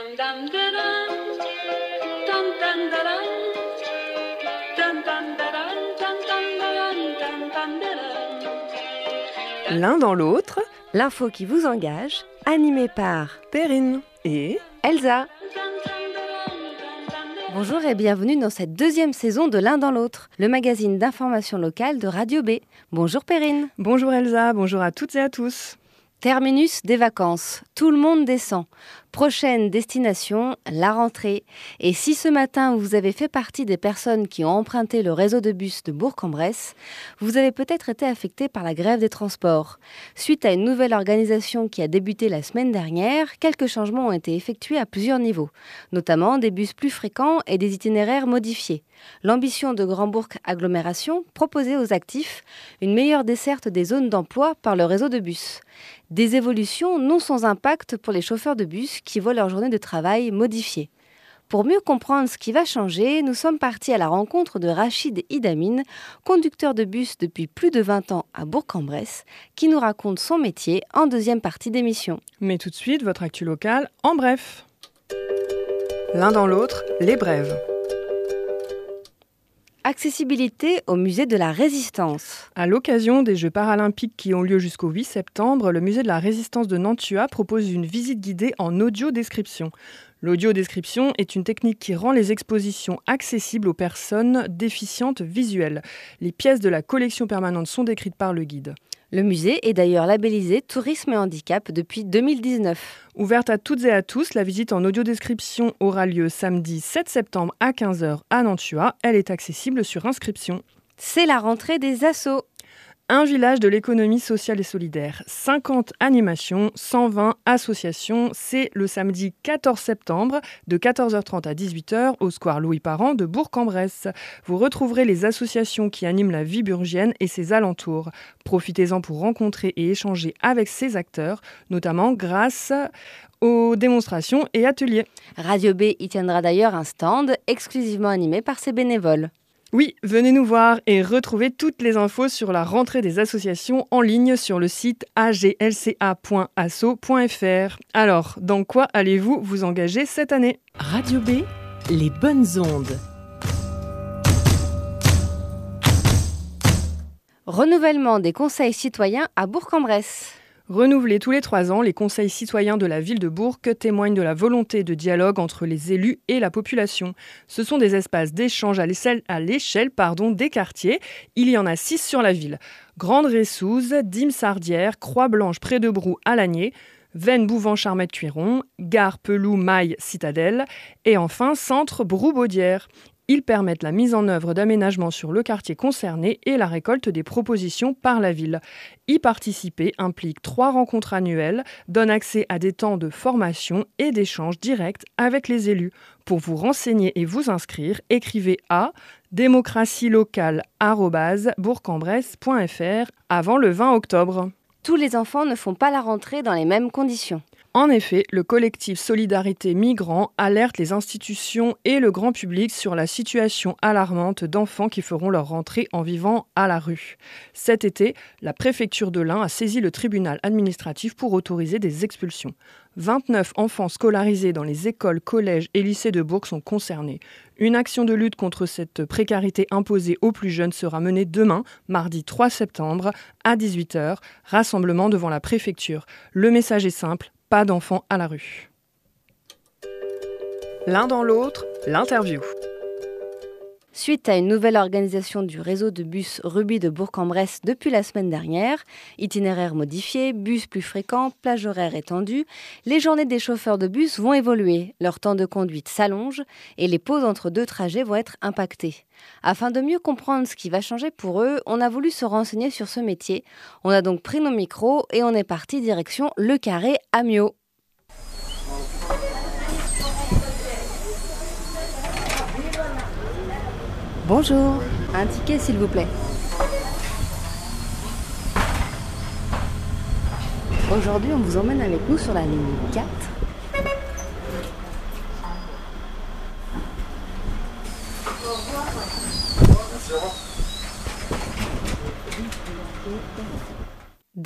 L'un dans l'autre, l'info qui vous engage, animée par Perrine et Elsa. Bonjour et bienvenue dans cette deuxième saison de L'un dans l'autre, le magazine d'information locale de Radio B. Bonjour Perrine. Bonjour Elsa, bonjour à toutes et à tous. Terminus des vacances, tout le monde descend. Prochaine destination, la rentrée. Et si ce matin vous avez fait partie des personnes qui ont emprunté le réseau de bus de Bourg-en-Bresse, vous avez peut-être été affecté par la grève des transports. Suite à une nouvelle organisation qui a débuté la semaine dernière, quelques changements ont été effectués à plusieurs niveaux, notamment des bus plus fréquents et des itinéraires modifiés. L'ambition de Grand Bourg Agglomération, proposer aux actifs une meilleure desserte des zones d'emploi par le réseau de bus. Des évolutions non sans impact pour les chauffeurs de bus qui voient leur journée de travail modifiée. Pour mieux comprendre ce qui va changer, nous sommes partis à la rencontre de Rachid Idamine, conducteur de bus depuis plus de 20 ans à Bourg-en-Bresse, qui nous raconte son métier en deuxième partie d'émission. Mais tout de suite, votre actu locale en bref. L'un dans l'autre, les brèves. Accessibilité au musée de la Résistance. À l'occasion des Jeux paralympiques qui ont lieu jusqu'au 8 septembre, le musée de la Résistance de Nantua propose une visite guidée en audio-description. L'audio-description est une technique qui rend les expositions accessibles aux personnes déficientes visuelles. Les pièces de la collection permanente sont décrites par le guide. Le musée est d'ailleurs labellisé Tourisme et Handicap depuis 2019. Ouverte à toutes et à tous, la visite en audio-description aura lieu samedi 7 septembre à 15h à Nantua. Elle est accessible sur inscription. C'est la rentrée des assos. Un village de l'économie sociale et solidaire, 50 animations, 120 associations. C'est le samedi 14 septembre de 14h30 à 18h au square Louis Parent de Bourg-en-Bresse. Vous retrouverez les associations qui animent la vie burgienne et ses alentours. Profitez-en pour rencontrer et échanger avec ces acteurs, notamment grâce aux démonstrations et ateliers. Radio B y tiendra d'ailleurs un stand exclusivement animé par ses bénévoles. Oui, venez nous voir et retrouvez toutes les infos sur la rentrée des associations en ligne sur le site aglca.asso.fr. Alors, dans quoi allez-vous vous engager cette année ? Radio B, les bonnes ondes. Renouvellement des conseils citoyens à Bourg-en-Bresse. Renouvelés tous les 3 ans, les conseils citoyens de la ville de Bourg témoignent de la volonté de dialogue entre les élus et la population. Ce sont des espaces d'échange à l'échelle des quartiers. Il y en a 6 sur la ville. Grande-Ressouze, Dîmes-Sardière, Croix-Blanche près de Brou à Lagné, Vennes, Bouvant, Charmette, Tuiron, Gare, Pelou, Maille, Citadelle et enfin Centre, Brou-Baudière. Ils permettent la mise en œuvre d'aménagements sur le quartier concerné et la récolte des propositions par la ville. Y participer implique 3 rencontres annuelles, donne accès à des temps de formation et d'échanges directs avec les élus. Pour vous renseigner et vous inscrire, écrivez à démocratielocale@bourg-en-bresse.fr avant le 20 octobre. Tous les enfants ne font pas la rentrée dans les mêmes conditions. En effet, le collectif Solidarité Migrants alerte les institutions et le grand public sur la situation alarmante d'enfants qui feront leur rentrée en vivant à la rue. Cet été, la préfecture de l'Ain a saisi le tribunal administratif pour autoriser des expulsions. 29 enfants scolarisés dans les écoles, collèges et lycées de Bourg sont concernés. Une action de lutte contre cette précarité imposée aux plus jeunes sera menée demain, mardi 3 septembre, à 18h, rassemblement devant la préfecture. Le message est simple, pas d'enfants à la rue. L'un dans l'autre, l'interview. Suite à une nouvelle organisation du réseau de bus Ruby de Bourg-en-Bresse depuis la semaine dernière, itinéraire modifié, bus plus fréquents, plage horaire étendue, les journées des chauffeurs de bus vont évoluer, leur temps de conduite s'allonge et les pauses entre 2 trajets vont être impactées. Afin de mieux comprendre ce qui va changer pour eux, on a voulu se renseigner sur ce métier. On a donc pris nos micros et on est parti direction Le Carré à Miaux. Bonjour, un ticket s'il vous plaît. Aujourd'hui, on vous emmène avec nous sur la ligne 4.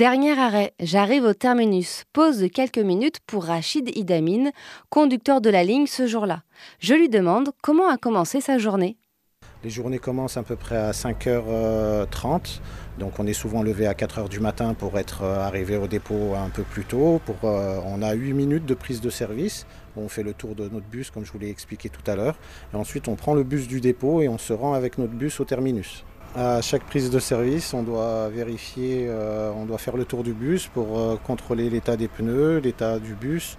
Dernier arrêt, j'arrive au terminus. Pause de quelques minutes pour Rachid Idamine, conducteur de la ligne ce jour-là. Je lui demande comment a commencé sa journée. Les journées commencent à peu près à 5h30, donc on est souvent levé à 4h du matin pour être arrivé au dépôt un peu plus tôt. On a 8 minutes de prise de service, on fait le tour de notre bus comme je vous l'ai expliqué tout à l'heure, et ensuite on prend le bus du dépôt et on se rend avec notre bus au terminus. À chaque prise de service, on doit vérifier, on doit faire le tour du bus pour contrôler l'état des pneus, l'état du bus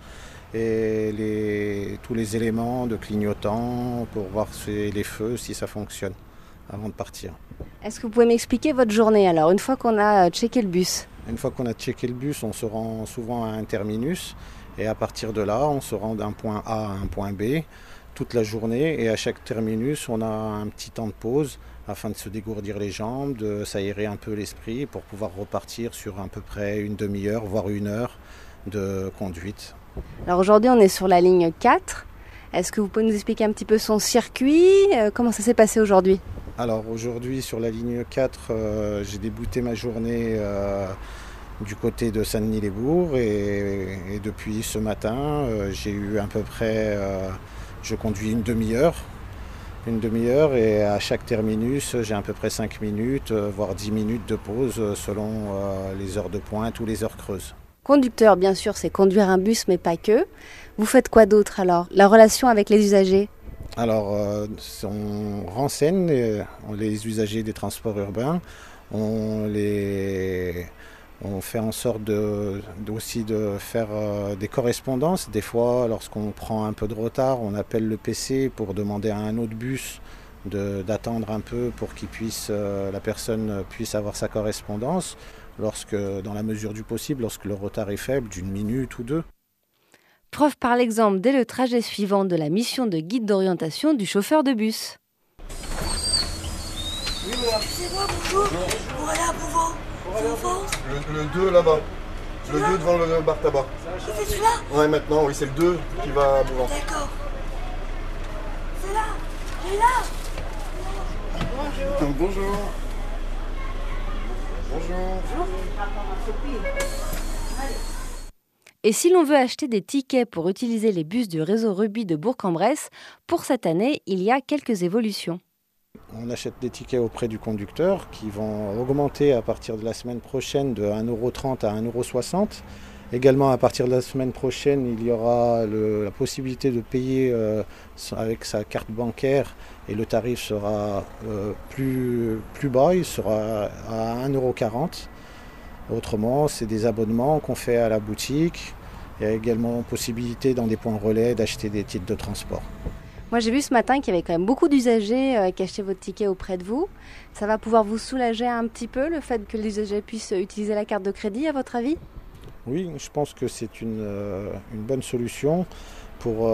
et tous les éléments de clignotant pour voir les feux, si ça fonctionne avant de partir. Est-ce que vous pouvez m'expliquer votre journée alors, une fois qu'on a checké le bus? Une fois qu'on a checké le bus, on se rend souvent à un terminus et à partir de là, on se rend d'un point A à un point B toute la journée et à chaque terminus, on a un petit temps de pause afin de se dégourdir les jambes, de s'aérer un peu l'esprit pour pouvoir repartir sur à peu près une demi-heure, voire 1 heure de conduite. Alors aujourd'hui, on est sur la ligne 4. Est-ce que vous pouvez nous expliquer un petit peu son circuit? Comment ça s'est passé aujourd'hui? Alors aujourd'hui, sur la ligne 4, j'ai débuté ma journée du côté de Saint-Denis-les-Bourgs et depuis ce matin, j'ai eu à peu près, je conduis une demi-heure et à chaque terminus, j'ai à peu près 5 minutes, voire 10 minutes de pause selon les heures de pointe ou les heures creuses. Conducteur, bien sûr, c'est conduire un bus, mais pas que. Vous faites quoi d'autre alors? La relation avec les usagers? Alors, on renseigne les usagers des transports urbains, on fait en sorte aussi de faire des correspondances. Des fois, lorsqu'on prend un peu de retard, on appelle le PC pour demander à un autre bus d'attendre un peu pour la personne puisse avoir sa correspondance, dans la mesure du possible, lorsque le retard est faible, d'1 minute ou 2. Preuve par l'exemple dès le trajet suivant de la mission de guide d'orientation du chauffeur de bus. Oui, madame. Excusez-moi, bonjour. Pour aller à Bouvant. Le 2 là-bas. Le 2 devant le bar tabac. C'est celui-là? Ouais, maintenant, oui, c'est le 2 qui va à Bouvant. D'accord. C'est là. Il est là. Bonjour. Bonjour. Bonjour. Et si l'on veut acheter des tickets pour utiliser les bus du réseau Rubis de Bourg-en-Bresse, pour cette année, il y a quelques évolutions. On achète des tickets auprès du conducteur qui vont augmenter à partir de la semaine prochaine de 1,30 € à 1,60 €. Également, à partir de la semaine prochaine, il y aura la possibilité de payer avec sa carte bancaire et le tarif sera plus bas, il sera à 1,40 €. Autrement, c'est des abonnements qu'on fait à la boutique. Il y a également possibilité dans des points relais d'acheter des titres de transport. Moi, j'ai vu ce matin qu'il y avait quand même beaucoup d'usagers qui achetaient votre ticket auprès de vous. Ça va pouvoir vous soulager un petit peu, le fait que les usagers puissent utiliser la carte de crédit, à votre avis? Oui, je pense que c'est une bonne solution pour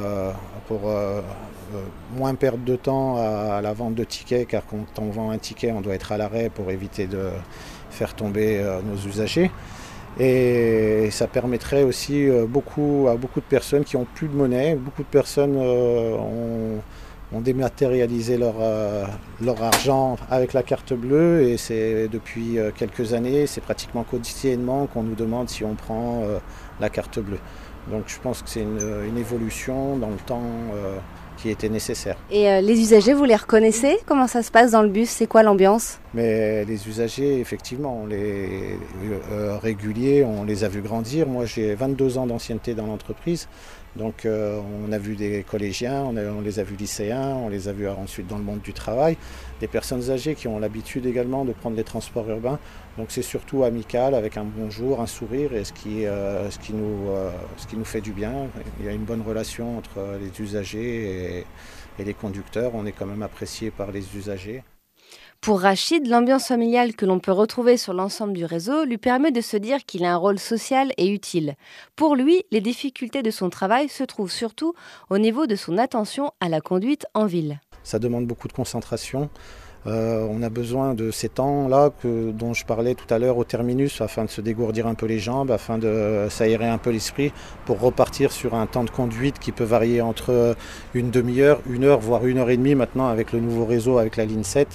moins perdre de temps à la vente de tickets, car quand on vend un ticket, on doit être à l'arrêt pour éviter de faire tomber nos usagers. Et ça permettrait aussi à beaucoup de personnes qui n'ont plus de monnaie. Beaucoup de personnes ont dématérialisé leur argent avec la carte bleue et c'est depuis quelques années, c'est pratiquement quotidiennement qu'on nous demande si on prend la carte bleue. Donc je pense que c'est une évolution dans le temps qui était nécessaire. Et les usagers, vous les reconnaissez? Comment ça se passe dans le bus? C'est quoi l'ambiance? Mais les usagers, effectivement, les réguliers, on les a vus grandir. Moi, j'ai 22 ans d'ancienneté dans l'entreprise. Donc on a vu des collégiens, on les a vus lycéens, on les a vus ensuite dans le monde du travail. Des personnes âgées qui ont l'habitude également de prendre les transports urbains. Donc c'est surtout amical, avec un bonjour, un sourire, et ce qui nous fait du bien. Il y a une bonne relation entre les usagers et les conducteurs. On est quand même apprécié par les usagers. Pour Rachid, l'ambiance familiale que l'on peut retrouver sur l'ensemble du réseau lui permet de se dire qu'il a un rôle social et utile. Pour lui, les difficultés de son travail se trouvent surtout au niveau de son attention à la conduite en ville. Ça demande beaucoup de concentration. On a besoin de ces temps-là dont je parlais tout à l'heure au terminus afin de se dégourdir un peu les jambes, afin de s'aérer un peu l'esprit pour repartir sur un temps de conduite qui peut varier entre une demi-heure, 1 heure, voire 1 heure et demie maintenant avec le nouveau réseau, avec la ligne 7.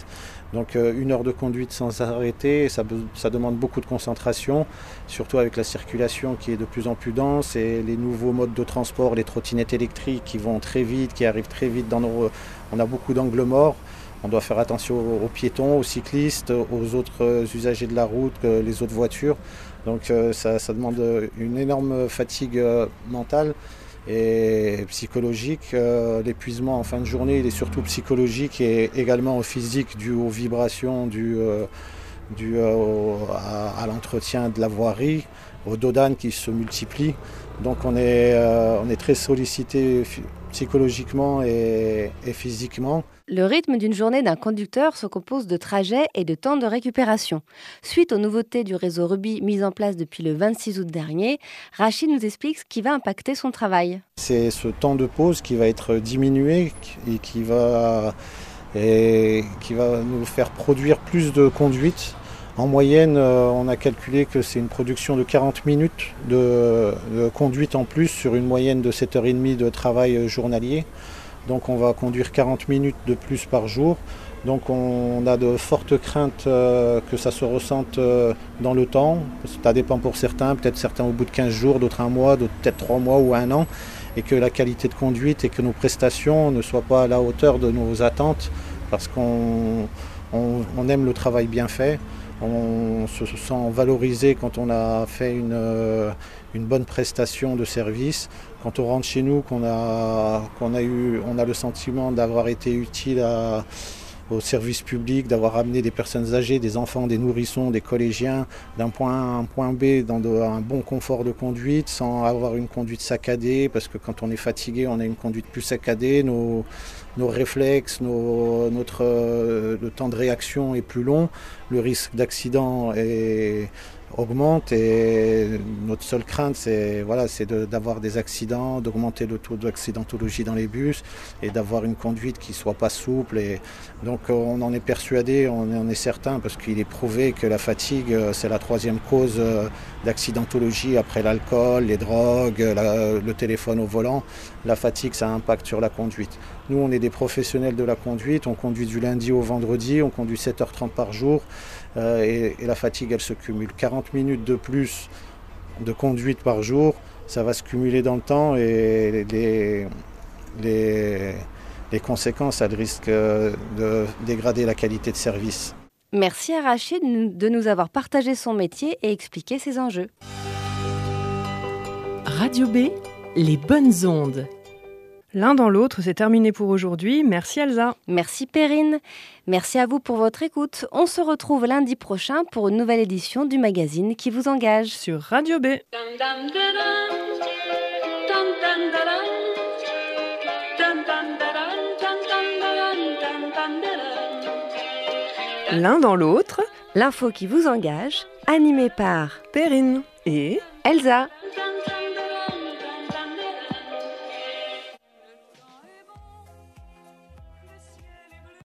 Donc 1 heure de conduite sans arrêter, ça demande beaucoup de concentration, surtout avec la circulation qui est de plus en plus dense et les nouveaux modes de transport, les trottinettes électriques qui vont très vite, qui arrivent très vite on a beaucoup d'angles morts. On doit faire attention aux piétons, aux cyclistes, aux autres usagers de la route, les autres voitures. Donc ça demande une énorme fatigue mentale et psychologique. L'épuisement en fin de journée, il est surtout psychologique et également physique, dû aux vibrations, dû à l'entretien de la voirie, aux dodanes qui se multiplient. Donc on est très sollicité psychologiquement et physiquement. Le rythme d'une journée d'un conducteur se compose de trajets et de temps de récupération. Suite aux nouveautés du réseau Ruby mis en place depuis le 26 août dernier, Rachid nous explique ce qui va impacter son travail. C'est ce temps de pause qui va être diminué et qui va nous faire produire plus de conduite. En moyenne, on a calculé que c'est une production de 40 minutes de conduite en plus sur une moyenne de 7h30 de travail journalier. Donc on va conduire 40 minutes de plus par jour. Donc on a de fortes craintes que ça se ressente dans le temps. Ça dépend pour certains, peut-être certains au bout de 15 jours, d'autres un mois, d'autres peut-être 3 mois ou 1 an. Et que la qualité de conduite et que nos prestations ne soient pas à la hauteur de nos attentes parce qu'on aime le travail bien fait. On se sent valorisé quand on a fait une bonne prestation de service. Quand on rentre chez nous, on a le sentiment d'avoir été utile au service public, d'avoir amené des personnes âgées, des enfants, des nourrissons, des collégiens d'un point A à un point B dans un bon confort de conduite, sans avoir une conduite saccadée, parce que quand on est fatigué, on a une conduite plus saccadée, nos réflexes, le temps de réaction est plus long, le risque d'accident augmente et notre seule crainte c'est d'avoir des accidents, d'augmenter le taux d'accidentologie dans les bus et d'avoir une conduite qui soit pas souple. Et donc on en est persuadé, on en est certain parce qu'il est prouvé que la fatigue c'est la 3e cause d'accidentologie après l'alcool, les drogues, le téléphone au volant. La fatigue ça impacte sur la conduite. Nous on est des professionnels de la conduite, on conduit du lundi au vendredi, on conduit 7h30 par jour. Et la fatigue, elle se cumule. 40 minutes de plus de conduite par jour, ça va se cumuler dans le temps et les conséquences, elles risquent de dégrader la qualité de service. Merci à Rachid de nous avoir partagé son métier et expliqué ses enjeux. Radio B, les bonnes ondes. L'un dans l'autre, c'est terminé pour aujourd'hui. Merci Elsa. Merci Perrine. Merci à vous pour votre écoute. On se retrouve lundi prochain pour une nouvelle édition du magazine qui vous engage. Sur Radio B. L'un dans l'autre. L'info qui vous engage, animée par Perrine et Elsa.